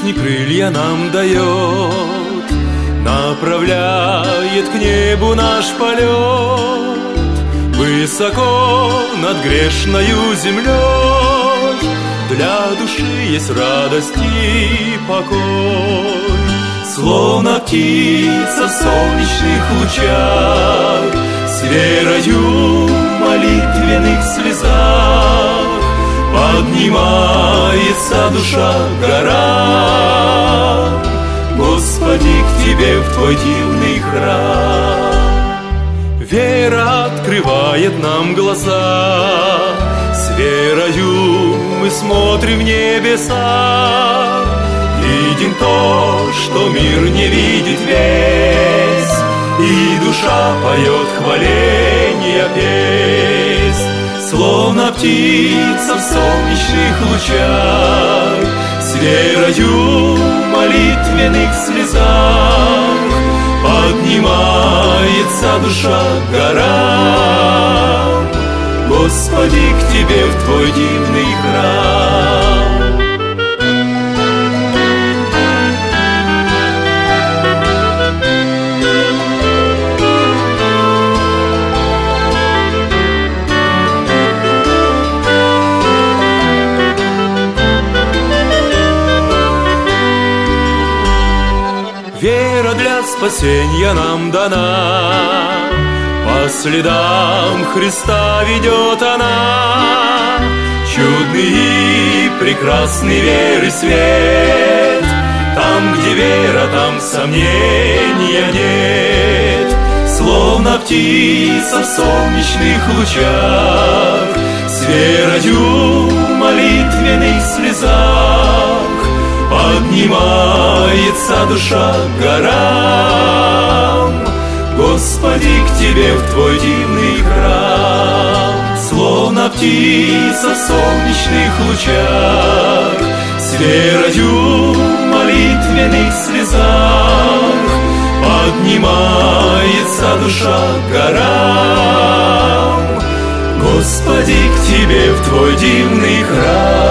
жизни крылья нам дает, направляет к небу наш полет. Высоко над грешною землей для души есть радость и покой. Словно птица в солнечных лучах, с верою в молитвенных слезах поднимается душа к горам. Господи, к Тебе в Твой дивный храм. Вера открывает нам глаза, с верою мы смотрим в небеса. Видим то, что мир не видит весь, и душа поет хваления песнь. Словно птица в солнечных лучах, с верою в молитвенных слезах поднимается душа к горам. Господи, к Тебе в Твой дивный храм. Вера для спасения нам дана, по следам Христа ведет она. Чудный и прекрасный веры свет, там, где вера, там сомнения нет. Словно птица в солнечных лучах, с верою в молитвенных слезах поднимается душа к горам. Господи, к Тебе в Твой дивный храм. Словно птица в солнечных лучах, с верою в молитвенных слезах поднимается душа к горам. Господи, к Тебе в Твой дивный храм.